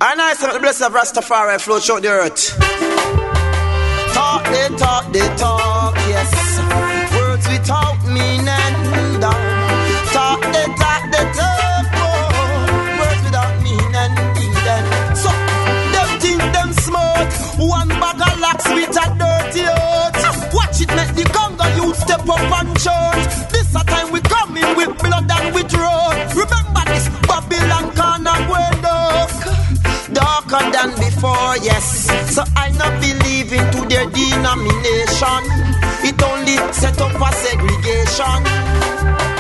And I say the blessing of Rastafari flow throughout the earth. Talk, they talk, yes. Words without meaning, talk, they talk, oh. Words without meaning, so, them think them smart. One bag of locks with a dirty earth. Watch it make the Congo youth step up and church. This a time we come in with blood and with road. Remember this Babylon corner going darker than before, yes. So I not believe into their denomination. It only set up a segregation.